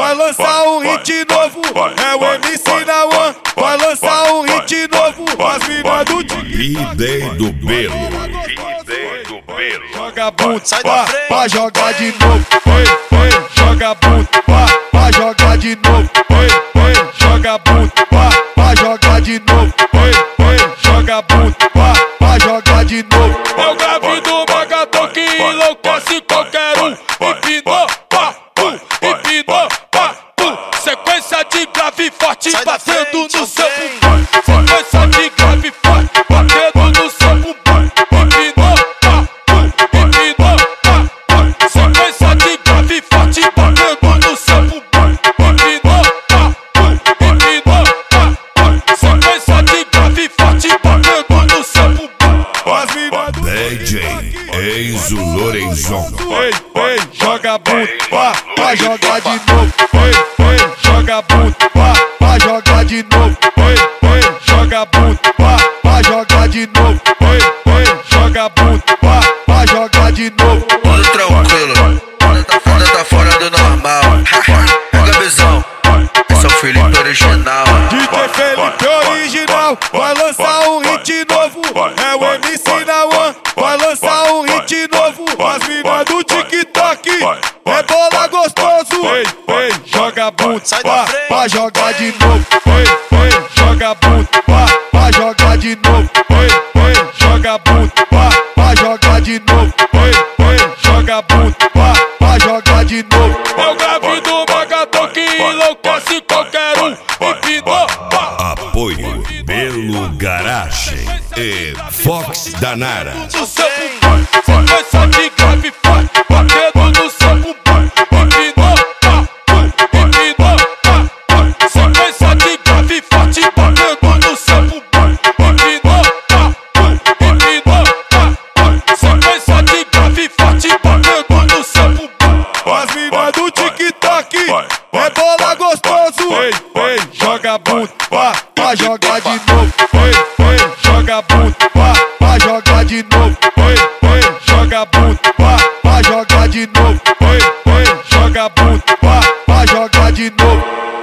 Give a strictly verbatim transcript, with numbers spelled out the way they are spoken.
vai lançar um hit novo. É o M C da One, vai lançar um hit novo. As minas do TikTok. B-Day do Belo. B-Day do Belo. Joga bunda, pra, pra jogar de novo. Ei, ei, joga bunda, pra, pra jogar de novo. Ei, ei, joga bunda, pra, pra jogar de novo. Ei, ei, joga bunda, pra, pra jogar de novo. É o grave do Megaton que enlouquece qualquer um. Empinou, pá, pum, empinou, pá, pum. Sequência de grave forte batendo no seu bumbum. Sequência de grave forte batendo no seu bumbum. Empinou, pá, pum, empinou, pá, pum. Sequência de grave forte batendo no seu bumbum. Empinou, pá, pum, empinou, pá, pum. Sequência de grave forte batendo no seu bumbum. As minas do D J Enzo Lorenzon. Ei, ei, joga bunda, pra, pra jogar de novo. Ei, ei, joga bunda, pra, pra jogar de novo. Ei, ei, joga bunda, pra, pra jogar de novo. Ei, ei, joga bunda, pra, pra jogar de novo. Tudo tranquilo, nada tá fora do normal. Pega a visão, esse é o Felipe original. D J Felipe original, vai lançar um hit novo. É o M C da One, vai lançar um hit novo. As minas do TikTok, é bola gostoso. Ei, ei, joga bunda, pra, pra jogar de novo. Ei, ei, joga bunda, pra, pra jogar de novo. Ei, ei, joga bunda, pra, pra jogar de novo. Ei, ei, joga bunda, pra, pra jogar de novo. É o grave do Megaton que enlouquece qualquer um. Empinou, pá, Apoio Belo Garage e Fox Danara. no seu bumbum. Sequência de grave forte batendo no seu bumbum. Empinou, pá, pum, empinou, pá, pum. Sequência de grave forte batendo no seu bumbum. Empinou, pá, pum, empinou, pá, pum. Sequência de grave forte batendo no seu bumbum. As minas do TikTok, é bola gostoso. Ei, ei, joga bunda, pra, pra jogar de novo. Ei, ei, joga bunda, pra, pra jogar de novo. Ei, ei, joga bunda, pra, pra jogar de novo. Ei, ei, joga bunda, pra, pra jogar de novo.